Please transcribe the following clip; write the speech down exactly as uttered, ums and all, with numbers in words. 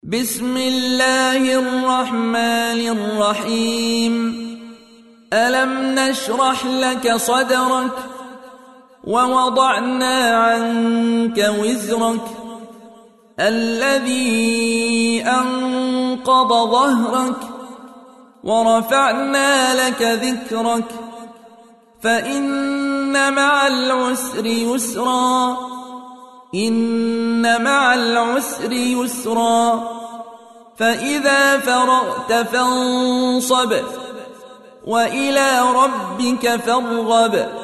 بسم الله الرحمن الرحيم. ألم نشرح لك صدرك ووضعنا عنك وزرك الذي أنقض ظهرك ورفعنا لك ذكرك فإن مع العسر يسرا إن مع العسر يسرا فإذا فرغت فانصب وإلى ربك فارغب.